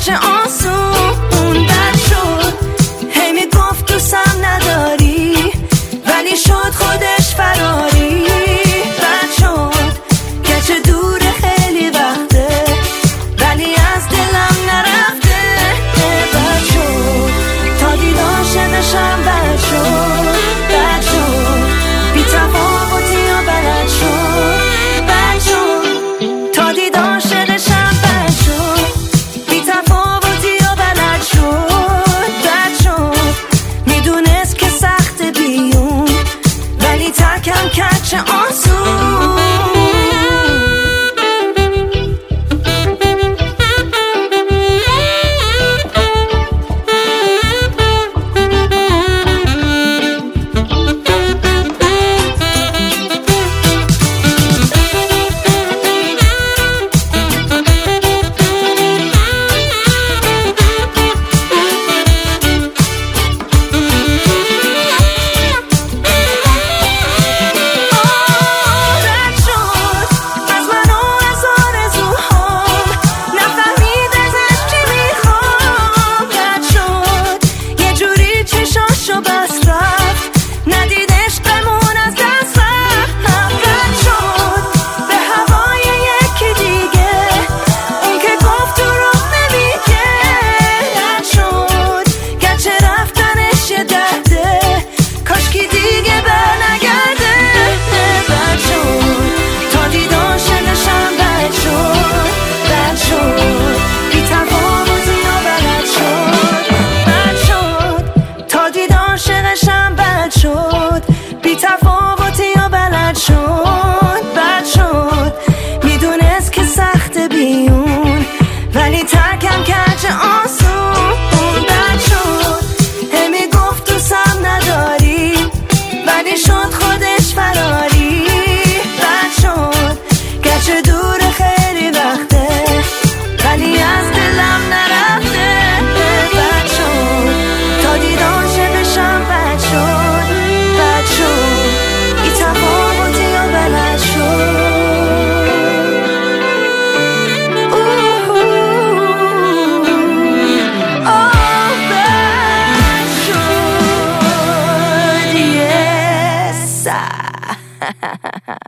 کچ آسون بد شد. هی میگفت دوستم نداری ولی شد خودش فراری. بد شد کچ دور خیلی وقته ولی از دلم نرفته. بد شد تا دیدار شدشم بد شد. بد شد بی تفاوتی و بلد شد. بد شد تا دیدار شدشم بد شد. بی تفاوتی و بلد شد. بد شد میدونست که سخت بیون ولی ترکم کچ آسون. عاشقشم بد شد بی تفاوتی و بلد شد. بد شد میدونست که سخت بیون ولی ترکم کج آسون. بد شد هی میگفت دوستم نداری ولی شد خودش فراری. بد شد گرچه دور خیلی وقته ولی از دلم نرفته. بد شد تا دیدار شدشم بد شد. بد شد بی تفاوتی و بلد شد. بد شد. Yes.